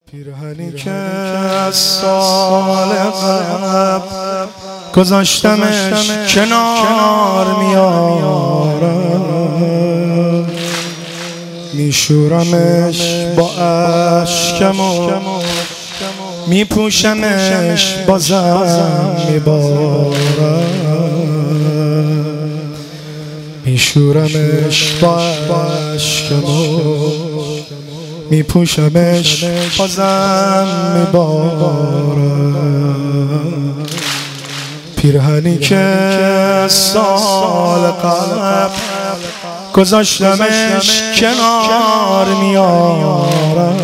پیرهنی که از سال قبل گذاشتمش کنار میارم، میشورمش با اشکم و میپوشمش بازم میبارم، میشورمش با اشکم و میپوشمش بازم میبارم. پیرهنی که سال قبل گذاشتمش کنار میارم،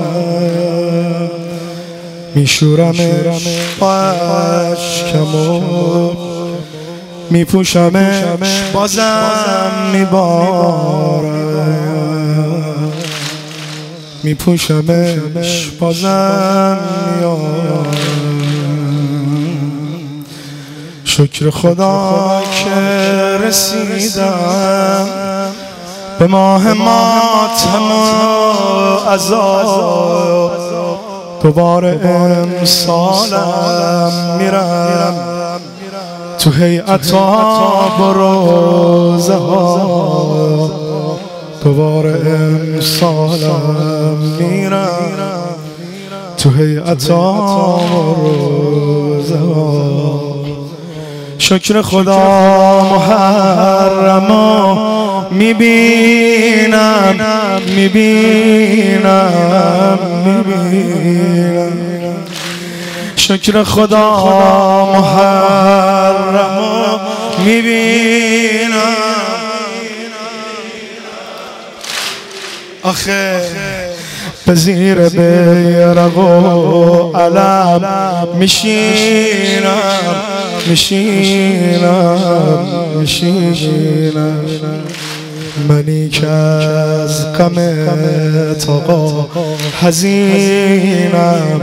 میشورمش با اشکم و میپوشمش بازم میبارم، میپوشمش بازم میارم. شکر خدا که رسیدم به ماه ماتم و عذاب، دوباره امسالم میرم تو هیئت‌ها و روزه ها، دوباره امسالم میرم تو هیئت‌ها و روزه ها. شکر خدا محرمو میبینم شکر خدا محرمو میبینم. آخه به زیر بیرق و علم میشینم منی که از غمت آقا حزینم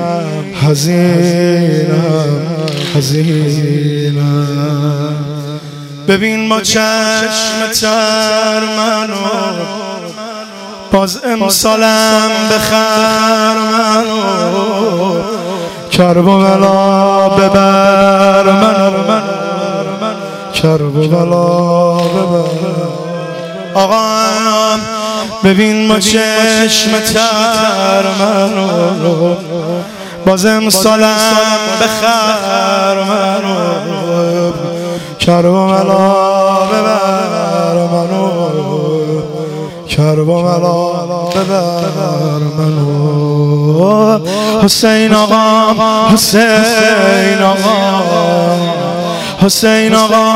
ببین با چشم تر منو، باز امسالم بخر منو، کرب و بلا ببر منو، کرب و بلا ببر. آقا ببین با چشم تر منو، باز امسالم بخر منو، کرب و بلا ببر منو، کرب و بلا ببر منو. حسین آقا، حسین آقا، حسین آقا،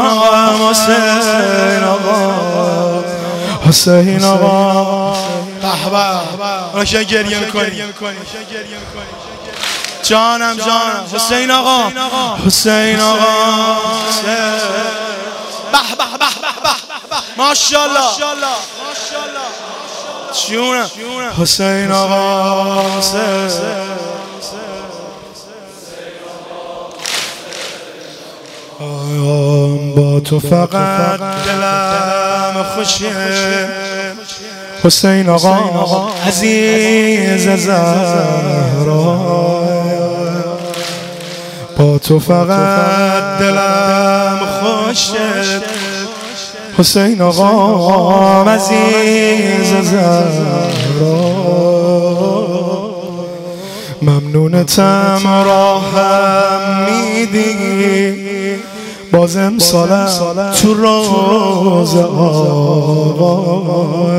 حسین آقا. باشه گریه میکنی جانم حسین آقا، حسین آقا. به به به به ماشاءالله جونم حسین آقا. با تو فقط دلم خوشه حسین آقا عزیز زهرا، با تو فقط دلم خوشه حسین آقا عزیز زهرا. ممنونتم راهم میدی، باز امسالم تو روزه آقا،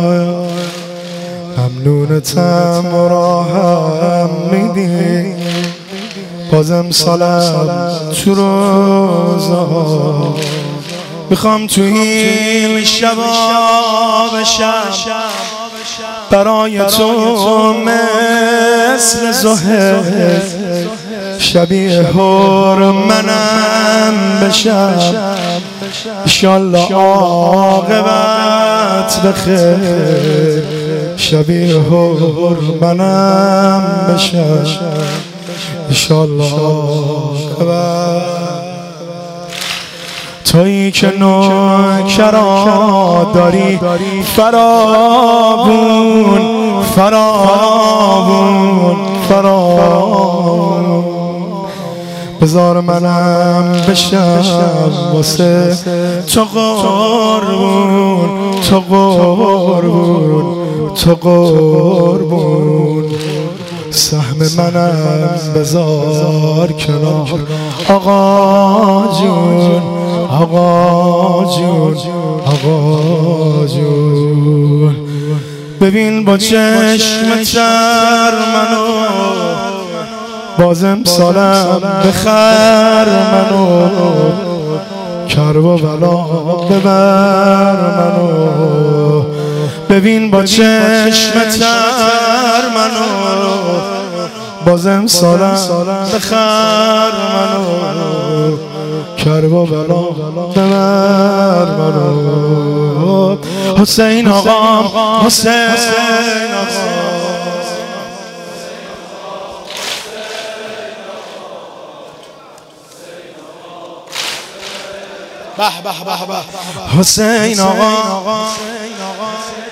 ممنونتم راهم میدی، باز امسالم تو روزه آقا. میخوام تو این شبا بشم برای تو مثل زهر، شبیه هور منم بشم، انشالله عاقبت بخیر، شبیه هور منم بشم، انشالله عاقبت. تویی که نوکرا داری فراوون فراوون فراوون بذار منم بشم واسه تو قربون تو قربون تو قربون سهم منم بذار کنار آقا جون آقا جون آقا جون ببین با چشم تر منو بازم سالم بخر منو کرب و بلا ببر منو ببین با چشم تر منو بازم سالم بخر منو کرب و بلا ببر منو حسین آقام حسین آقام به به به به حسین آقا